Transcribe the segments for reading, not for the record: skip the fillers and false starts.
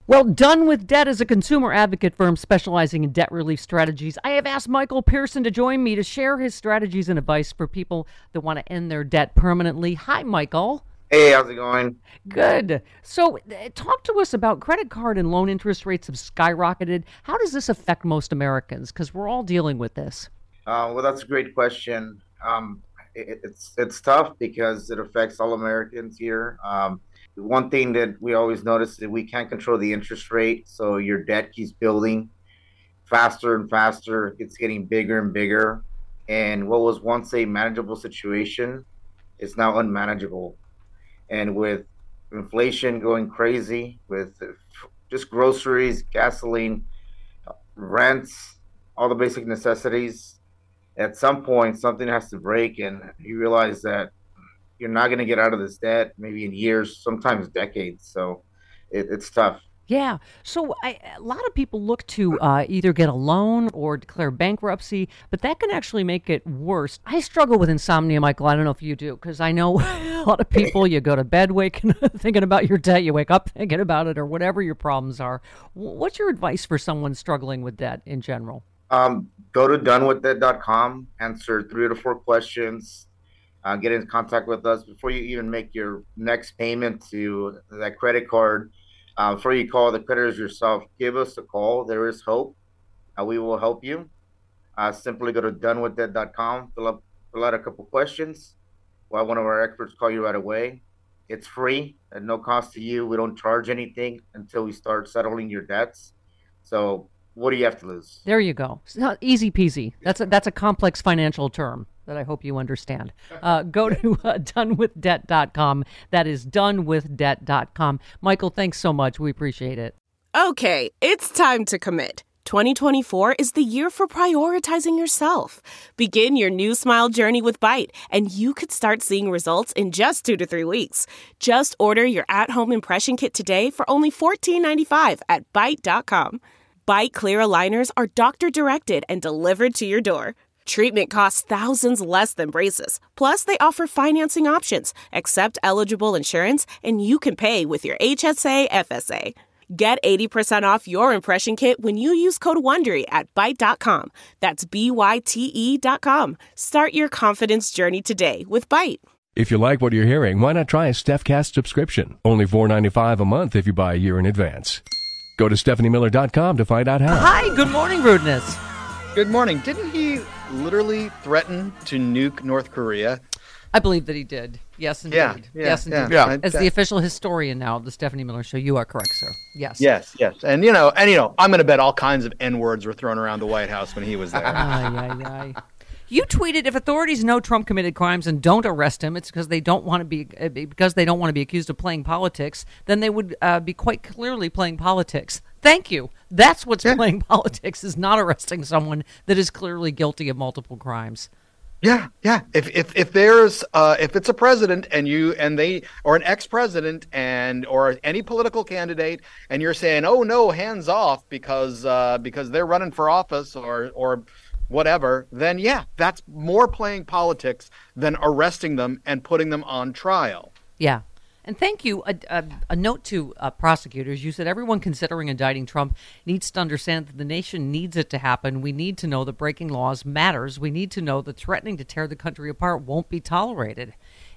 Well, Done with Debt is a consumer advocate firm specializing in debt relief strategies. I have asked Michael Pearson to join me to share his strategies and advice for people that want to end their debt permanently. Hi, Michael. Hey, how's it going? Good. So, talk to us about credit card and loan interest rates have skyrocketed. How does this affect most Americans? Because we're all dealing with this. Well, that's a great question. It's tough because it affects all Americans here. One thing that we always notice is that we can't control the interest rate, so your debt keeps building faster and faster. It's getting bigger and bigger, and what was once a manageable situation is now unmanageable. And with inflation going crazy, with just groceries, gasoline, rents, all the basic necessities, at some point something has to break, and you realize that you're not going to get out of this debt maybe in years, sometimes decades. So it's tough. Yeah. So a lot of people look to either get a loan or declare bankruptcy, but that can actually make it worse. I struggle with insomnia, Michael. I don't know if you do, because I know a lot of people, you go to bed thinking about your debt, you wake up thinking about it, or whatever your problems are. What's your advice for someone struggling with debt in general? Go to donewithdebt.com, answer 3 to 4 questions, get in contact with us before you even make your next payment to that credit card. Before you call the creditors yourself, give us a call. There is hope. We will help you. Simply go to donewithdebt.com, fill out a couple questions. We'll have one of our experts call you right away. It's free at no cost to you. We don't charge anything until we start settling your debts. So what do you have to lose? There you go. It's not easy peasy. That's a complex financial term that I hope you understand. Go to donewithdebt.com. That is donewithdebt.com. Michael, thanks so much. We appreciate it. Okay, it's time to commit. 2024 is the year for prioritizing yourself. Begin your new smile journey with Byte, and you could start seeing results in just 2 to 3 weeks. Just order your at-home impression kit today for only $14.95 at Byte.com. Byte Clear aligners are doctor-directed and delivered to your door. Treatment costs thousands less than braces. Plus, they offer financing options, accept eligible insurance, and you can pay with your HSA FSA. Get 80% off your impression kit when you use code WONDERY at Byte.com. That's BYTE.com. Start your confidence journey today with Byte. If you like what you're hearing, why not try a StephCast subscription? Only $4.95 a month if you buy a year in advance. Go to StephanieMiller.com to find out how. Hi, good morning, Rudeness. Good morning. Didn't he literally threaten to nuke North Korea? I believe that he did. Yes, indeed. Yes, indeed. Yeah. As the official historian now of the Stephanie Miller Show, you are correct, sir. Yes. Yes. And you know, I'm going to bet all kinds of N-words were thrown around the White House when he was there. You tweeted, if authorities know Trump committed crimes and don't arrest him, it's because they don't want to be accused of playing politics. Then they would be quite clearly playing politics. Thank you. That's what's playing politics, is not arresting someone that is clearly guilty of multiple crimes. Yeah. If there's if it's a president or an ex-president or any political candidate, and you're saying, oh no, hands off because they're running for office or whatever, then that's more playing politics than arresting them and putting them on trial. Yeah. And thank you. A note to prosecutors. You said everyone considering indicting Trump needs to understand that the nation needs it to happen. We need to know that breaking laws matters. We need to know that threatening to tear the country apart won't be tolerated.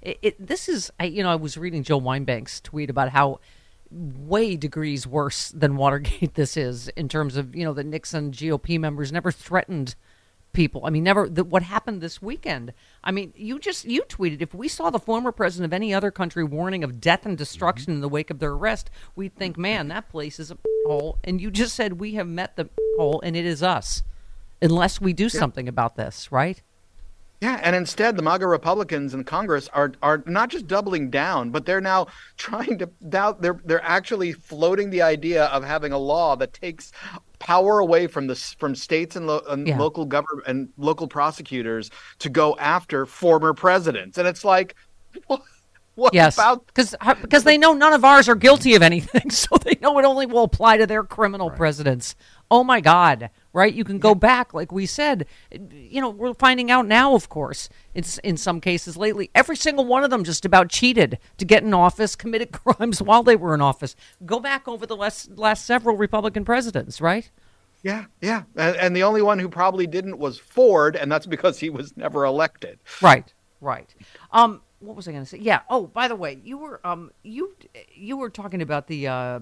I was reading Joe Weinbank's tweet about how way degrees worse than Watergate this is, in terms of, that Nixon GOP members never threatened people. I mean, what happened this weekend. I mean, you tweeted, if we saw the former president of any other country warning of death and destruction in the wake of their arrest, we'd think, man, that place is a hole. And you just said, we have met the hole, and it is us, unless we do something about this, right? Yeah, and instead, the MAGA Republicans in Congress are not just doubling down, but they're now trying to doubt. They're actually floating the idea of having a law that takes power away from states and local government and local prosecutors to go after former presidents. And it's like, what about? Because they know none of ours are guilty of anything, so they know it only will apply to their criminal presidents. Oh my God, right? You can go back, like we said. We're finding out now, of course, it's in some cases lately, every single one of them just about cheated to get in office, committed crimes while they were in office. Go back over the last several Republican presidents, right? Yeah. And the only one who probably didn't was Ford, and that's because he was never elected. Right. What was I going to say? Yeah. Oh, by the way, you were talking about the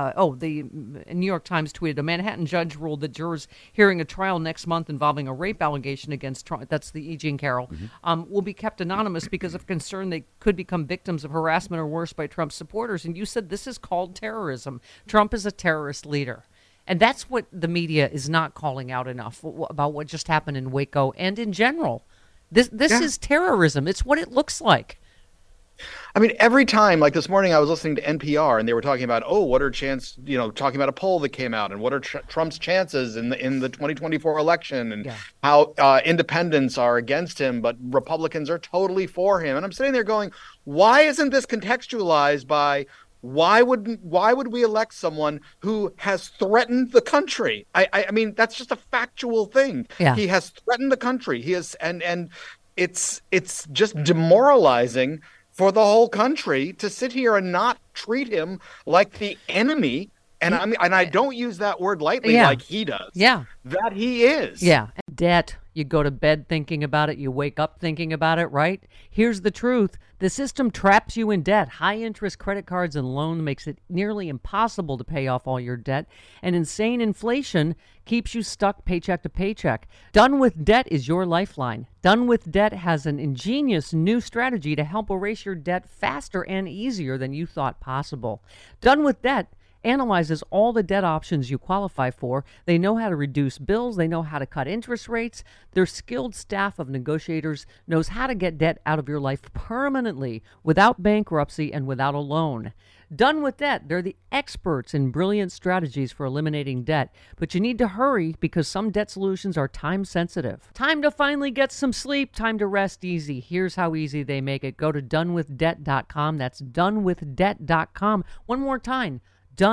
New York Times tweeted a Manhattan judge ruled that jurors hearing a trial next month involving a rape allegation against Trump, that's the E. Jean Carroll, will be kept anonymous because of concern they could become victims of harassment or worse by Trump's supporters. And you said this is called terrorism. Trump is a terrorist leader. And that's what the media is not calling out enough about what just happened in Waco and in general. This is terrorism. It's what it looks like. I mean, every time, like this morning, I was listening to NPR and they were talking about, talking about a poll that came out and what are Trump's chances in the 2024 election and how independents are against him, but Republicans are totally for him. And I'm sitting there going, why isn't this contextualized by why would we elect someone who has threatened the country? I mean, that's just a factual thing. Yeah. He has threatened the country. He has, and it's just demoralizing for the whole country to sit here and not treat him like the enemy. And I don't use that word lightly, like he does. Yeah. That he is. Yeah. Debt. You go to bed thinking about it. You wake up thinking about it, right? Here's the truth. The system traps you in debt. High interest credit cards and loans makes it nearly impossible to pay off all your debt. And insane inflation keeps you stuck paycheck to paycheck. Done with Debt is your lifeline. Done with Debt has an ingenious new strategy to help erase your debt faster and easier than you thought possible. Done with Debt analyzes all the debt options you qualify for. They know how to reduce bills. They know how to cut interest rates. Their skilled staff of negotiators knows how to get debt out of your life permanently without bankruptcy and without a loan. Done with Debt, they're the experts in brilliant strategies for eliminating debt. But you need to hurry because some debt solutions are time sensitive. Time to finally get some sleep. Time to rest easy. Here's how easy they make it. Go to donewithdebt.com. That's donewithdebt.com. One more time.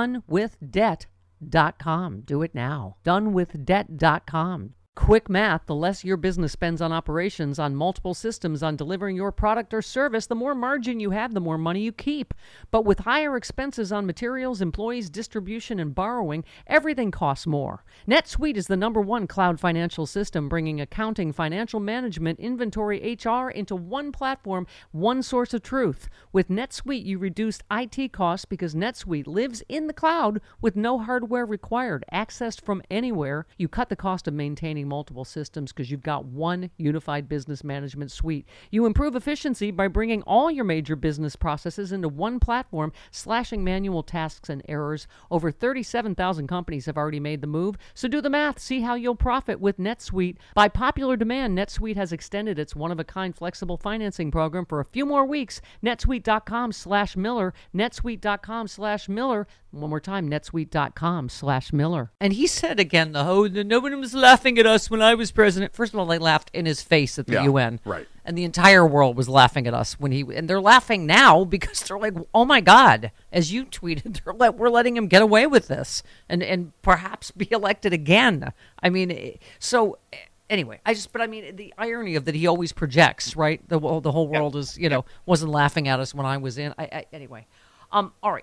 donewithdebt.com. Do it now. donewithdebt.com. Quick math, the less your business spends on operations, on multiple systems, on delivering your product or service, the more margin you have, the more money you keep. But with higher expenses on materials, employees, distribution, and borrowing, everything costs more. NetSuite is the #1 cloud financial system, bringing accounting, financial management, inventory, HR into one platform, one source of truth. With NetSuite, you reduce IT costs because NetSuite lives in the cloud with no hardware required, accessed from anywhere. You cut the cost of maintaining multiple systems because you've got one unified business management suite. You improve efficiency by bringing all your major business processes into one platform, slashing manual tasks and errors. Over 37,000 companies have already made the move, so do the math. See how you'll profit with NetSuite. By popular demand, NetSuite has extended its one-of-a-kind flexible financing program for a few more weeks. netsuite.com/Miller, netsuite.com/Miller. One more time, netsuite.com/Miller. And he said again, nobody was laughing at us when I was president. First of all, they laughed in his face at the UN. Right. And the entire world was laughing at us and they're laughing now because they're like, oh my God, as you tweeted, we're letting him get away with this and perhaps be elected again. I mean, so anyway, the irony of that he always projects, right? The whole world is, wasn't laughing at us when I was in. Anyway. All right.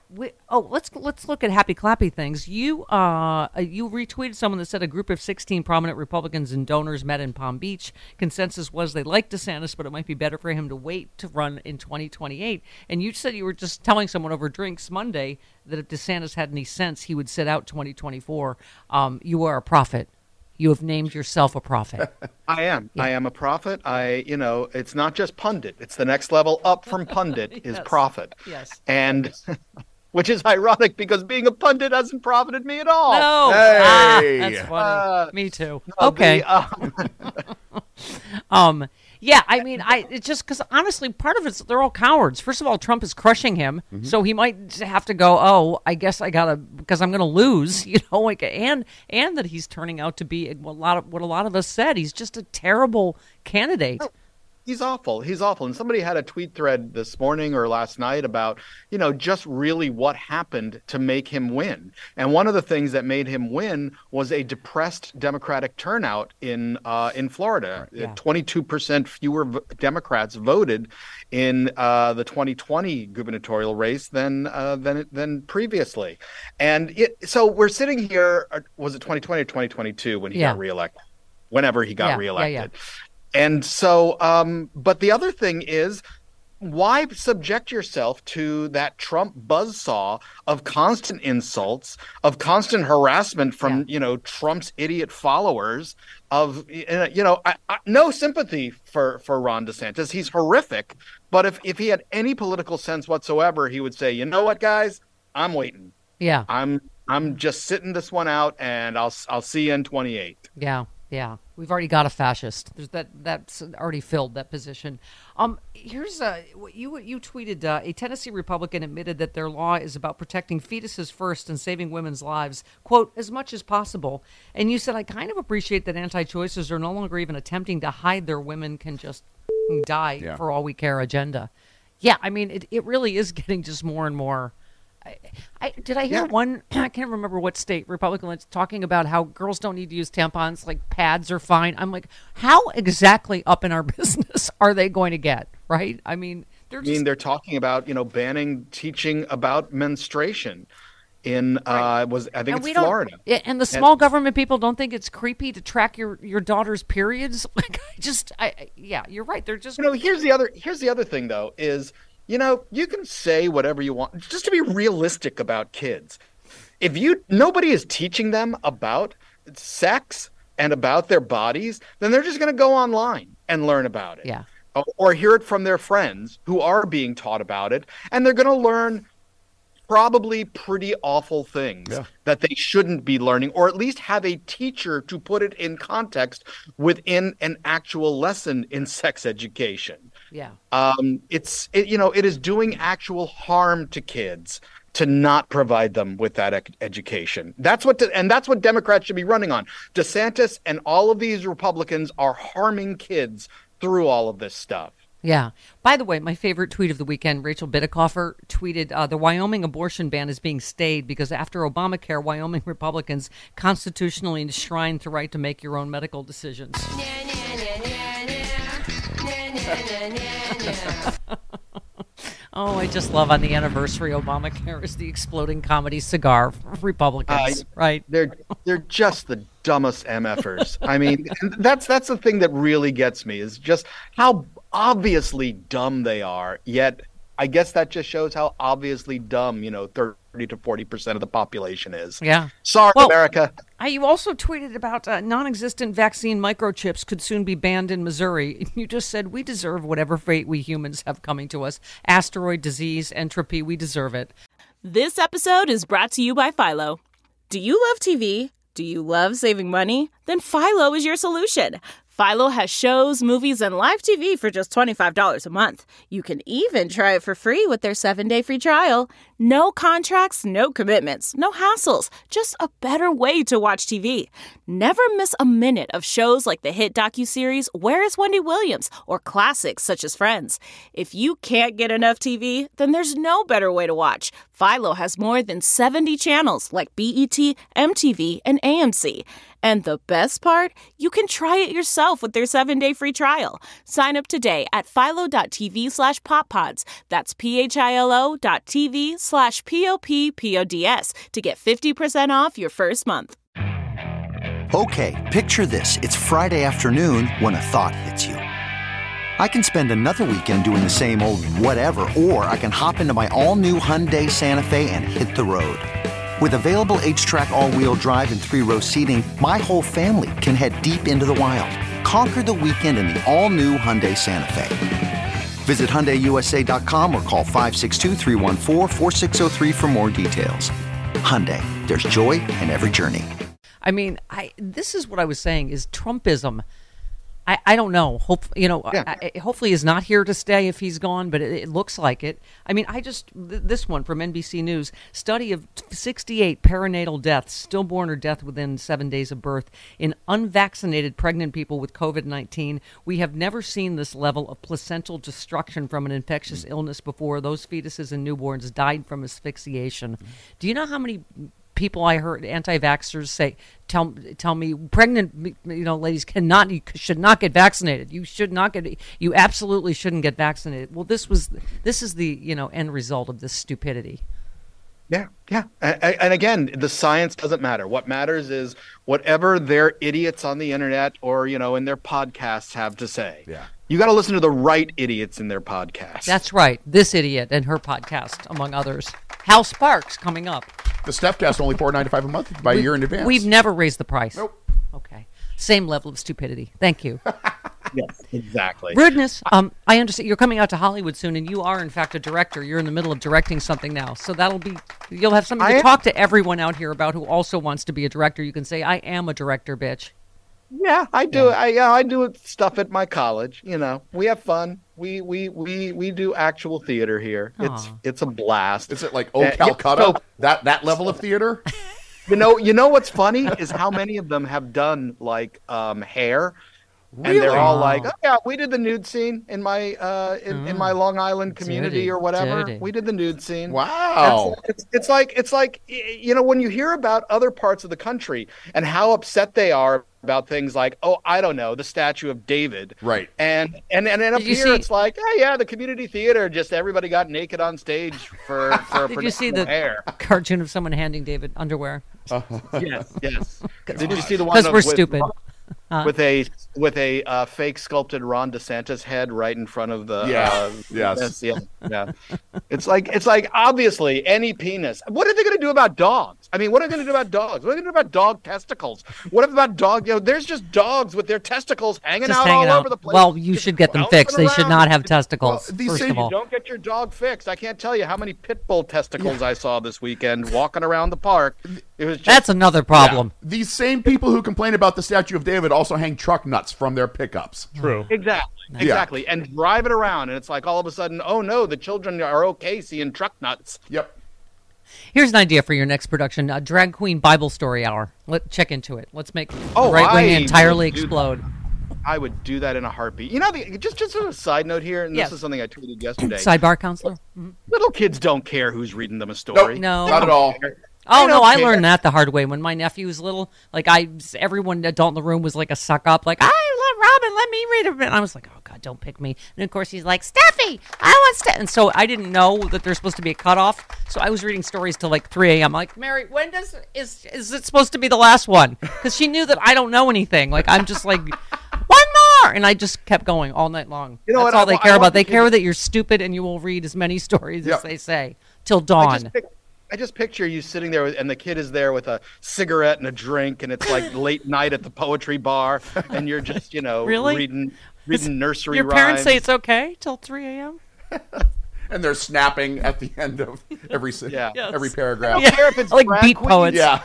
Let's look at happy clappy things. You retweeted someone that said a group of 16 prominent Republicans and donors met in Palm Beach. Consensus was they liked DeSantis, but it might be better for him to wait to run in 2028. And you said you were just telling someone over drinks Monday that if DeSantis had any sense, he would sit out 2024. You are a prophet. You have named yourself a prophet. I am. Yeah. I am a prophet. It's not just pundit. It's the next level up from pundit is prophet. Yes. And which is ironic because being a pundit hasn't profited me at all. No. Hey. That's funny. Me too. No, Okay. Yeah, it's just because honestly, part of it's they're all cowards. First of all, Trump is crushing him, so he might have to go. Oh, I guess I gotta because I'm gonna lose, and that he's turning out to be what a lot of us said. He's just a terrible candidate. He's awful. He's awful. And somebody had a tweet thread this morning or last night about, just really what happened to make him win. And one of the things that made him win was a depressed Democratic turnout in Florida. Yeah. 22% fewer Democrats voted in the 2020 gubernatorial race than previously. And so we're sitting here. Was it 2020 or 2022 when he got reelected? Whenever he got reelected. Yeah. And so, but the other thing is, why subject yourself to that Trump buzzsaw of constant insults, of constant harassment from, Trump's idiot followers, of, no sympathy for Ron DeSantis. He's horrific. But if he had any political sense whatsoever, he would say, you know what, guys, I'm waiting. Yeah. I'm just sitting this one out, and I'll see you in 28. Yeah. Yeah, we've already got a fascist. There's that's already filled that position. Here's what you tweeted. A Tennessee Republican admitted that their law is about protecting fetuses first and saving women's lives, quote, as much as possible. And you said, I kind of appreciate that anti-choicers are no longer even attempting to hide their women can just die for all we care agenda. Yeah, I mean, it really is getting just more and more. Did I hear one? I can't remember what state Republican was talking about how girls don't need to use tampons, like pads are fine. I'm like, how exactly up in our business are they going to get? Right? I mean, they're talking about banning teaching about menstruation in it's Florida. And the small government people don't think it's creepy to track your daughter's periods. Like, you're right. They're just here's the other thing though is. You can say whatever you want, just to be realistic about kids. If nobody is teaching them about sex and about their bodies, then they're just going to go online and learn about it. Yeah. Or hear it from their friends who are being taught about it, and they're going to learn probably pretty awful things that they shouldn't be learning, or at least have a teacher to put it in context within an actual lesson in sex education. Yeah. It is doing actual harm to kids to not provide them with that education. That's what Democrats should be running on. DeSantis and all of these Republicans are harming kids through all of this stuff. Yeah. By the way, my favorite tweet of the weekend, Rachel Bitecofer tweeted, the Wyoming abortion ban is being stayed because after Obamacare, Wyoming Republicans constitutionally enshrined the right to make your own medical decisions. Oh, I just love on the anniversary Obamacare is the exploding comedy cigar for Republicans, right? They're just the dumbest MFers. I mean, that's the thing that really gets me is just how obviously dumb they are, yet I guess that just shows how obviously dumb, 30 to 40% of the population is. Yeah. Sorry, America. You also tweeted about non-existent vaccine microchips could soon be banned in Missouri. You just said, we deserve whatever fate we humans have coming to us. Asteroid, disease, entropy, we deserve it. This episode is brought to you by Philo. Do you love TV? Do you love saving money? Then Philo is your solution. Philo has shows, movies, and live TV for just $25 a month. You can even try it for free with their 7-day free trial. No contracts, no commitments, no hassles. Just a better way to watch TV. Never miss a minute of shows like the hit docuseries Where is Wendy Williams? Or classics such as Friends. If you can't get enough TV, then there's no better way to watch. Philo has more than 70 channels like BET, MTV, and AMC. And the best part? You can try it yourself with their 7-day free trial. Sign up today at philo.tv/poppods. That's philo.tv/POPPODS to get 50% off your first month. Okay, picture this. It's Friday afternoon when a thought hits you. I can spend another weekend doing the same old whatever, or I can hop into my all-new Hyundai Santa Fe and hit the road. With available H-Track all-wheel drive and 3-row seating, my whole family can head deep into the wild. Conquer the weekend in the all-new Hyundai Santa Fe. Visit HyundaiUSA.com or call 562-314-4603 for more details. Hyundai, there's joy in every journey. I mean, this is what I was saying is Trumpism. I don't know. Yeah. Hopefully he's not here to stay if he's gone, but it looks like it. I mean, this one from NBC News, study of 68 perinatal deaths, stillborn or death within 7 days of birth in unvaccinated pregnant people with COVID-19. We have never seen this level of placental destruction from an infectious illness before. Those fetuses and newborns died from asphyxiation. Do you know how many people I heard anti-vaxxers say, tell me pregnant ladies should not get vaccinated. You absolutely shouldn't get vaccinated. Well, this is the end result of this stupidity. Yeah. And again, the science doesn't matter. What matters is whatever their idiots on the internet or, in their podcasts have to say. Yeah. You got to listen to the right idiots in their podcasts. That's right. This idiot and her podcast, among others. Hal Sparks coming up. The StephCast only $4.95 a month by a year in advance. We've never raised the price. Nope. Okay. Same level of stupidity. Thank you. Yes, exactly. Rudeness. I understand you're coming out to Hollywood soon, and you are in fact a director. You're in the middle of directing something now, so you'll have something to talk to everyone out here about who also wants to be a director. You can say, "I am a director, bitch." Yeah, I do. I do stuff at my college. We have fun. We do actual theater here. It's a blast. Is it like Calcutta? That level of theater? You know what's funny is how many of them have done like hair. Really? And they're all like, "Oh yeah, we did the nude scene in my in my Long Island community Dirty, or whatever. dirty. We did the nude scene." Wow. It's like when you hear about other parts of the country and how upset they are about things like, oh, I don't know, the Statue of David, Right. And up here it's like, oh yeah, the community theater, just everybody got naked on stage for Did you see the hair. cartoon of someone handing David underwear? Yes. Did you see the one Because we're stupid. with a fake sculpted Ron DeSantis head right in front of the yes. yeah. It's like obviously any penis. What are they going to do about dogs? I mean, what are they going to do about dogs? What are they going to do about dog testicles? What about dog? There's just dogs with their testicles hanging out all over the place. Well, you should get them fixed. They should not have testicles. Well, first of all, don't get your dog fixed. I can't tell you how many pit bull testicles I saw this weekend walking around the park. It was just, that's another problem. Yeah. These same people who complain about the Statue of David also hang truck nuts from their pickups. True. Exactly. And drive it around, and it's like all of a sudden, oh no, the children are okay seeing truck nuts. Yep. Here's an idea for your next production: a drag queen Bible story hour. Let's check into it. Let's make the right wing entirely explode. I would do that in a heartbeat. Just as a side note here, and this is something I tweeted yesterday. Sidebar, counselor. Little kids don't care who's reading them a story. No, not at all. Oh no, I learned that the hard way when my nephew was little. Like everyone adult in the room was like a suck up. Like, I love Robin. Let me read a bit. And I was like, oh God, don't pick me. And of course he's like, Steffi, I want Steffi. And so I didn't know that there's supposed to be a cutoff. So I was reading stories till like 3 a.m. I'm like, Mary, when is it supposed to be the last one? Because she knew that I don't know anything. Like I'm just like, one more, and I just kept going all night long. That's all they care about. They care that you're stupid and you will read as many stories as they say till dawn. I just picture you sitting there, and the kid is there with a cigarette and a drink, and it's like late night at the poetry bar, and you're just, really? reading nursery rhymes. Your parents say it's okay till 3 a.m.? And they're snapping at the end of every paragraph. They don't care if it's like drag beat queens. poets. Yeah.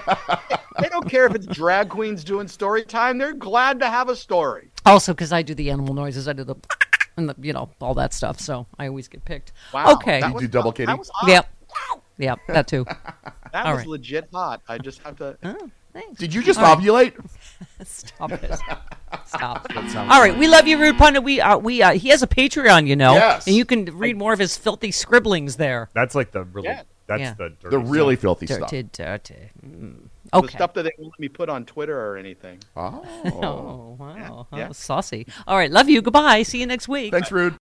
They don't care if it's drag queens doing story time. They're glad to have a story. Also, because I do the animal noises, I do the and all that stuff, so I always get picked. Wow. Okay. You do double kitty? That was hot. Yep, that too. That All was right. legit hot. I just have to. Oh, thanks. Did you just ovulate? Stop it. Stop. All right, we love you, Rude Pundit. We he has a Patreon, Yes. and you can read more of his filthy scribblings there. That's like the really. Yeah. That's the dirty The really stuff. filthy stuff. Dirty. The Okay. stuff that they won't let me put on Twitter or anything. Oh, wow. Yeah. Saucy. All right, love you. Goodbye. See you next week. Thanks, Rude.